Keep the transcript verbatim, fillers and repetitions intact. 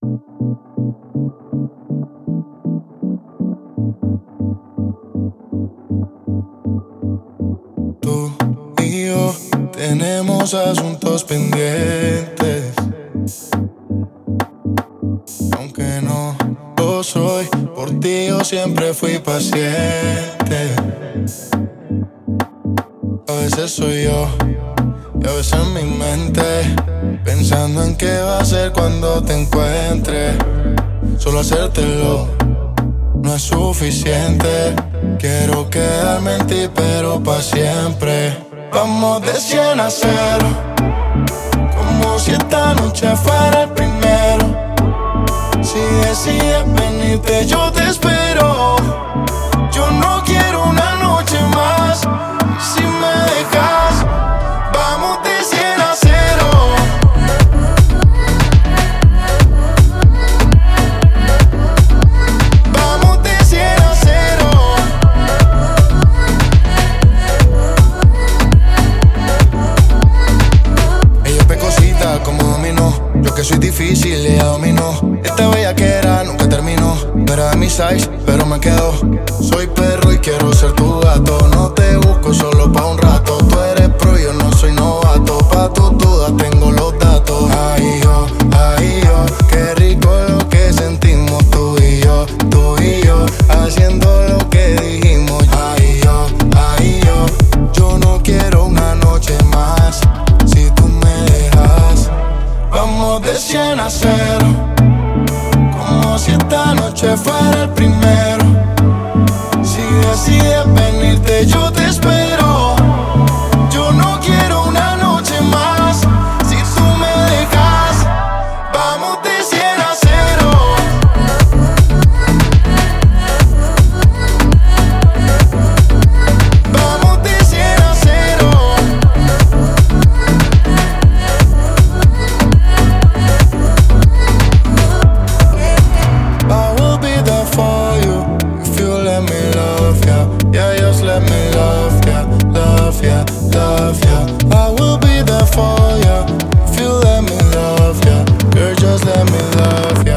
Tú y yo tenemos asuntos pendientes. Aunque no lo soy, por ti yo siempre fui paciente. A veces soy yo y a veces en mi mente, pensando en qué va a ser cuando te encuentre. Solo hacértelo no es suficiente. Quiero quedarme en ti pero pa' siempre. Vamos de cien a cero, como si esta noche fuera el primero. Si decides venirte yo te espero. Yo no quiero una noche más. Si me dejas, vamos de cien a cero. Vamos de cien a cero. Ella es pecosita como dominó. Yo que soy difícil, ella dominó. Esta bellaquera nunca terminó. No era de mi size, pero me quedó. Soy perro y quiero ser tu gato. No te busco solo pa' un rato. Tú eres pro, yo no soy novato. Pa' tus dudas tengo los datos. Ay yo, ay yo, qué rico lo que sentimos tú y yo, tú y yo, haciendo lo que dijimos. Ay yo, ay yo, yo no quiero una noche más. Si tú me dejas, vamos de cien a cero, como si esta noche fuera el primero. Si decides venirte yo te espero. Yo no quiero una noche más. Si tú me dejas, vamos de cien a cero. Vamos de cien a cero. I will be there for you if you let me love ya. Yeah, just let me love ya, love ya, love ya. I will be there for ya if you let me love ya. Girl, just let me love ya.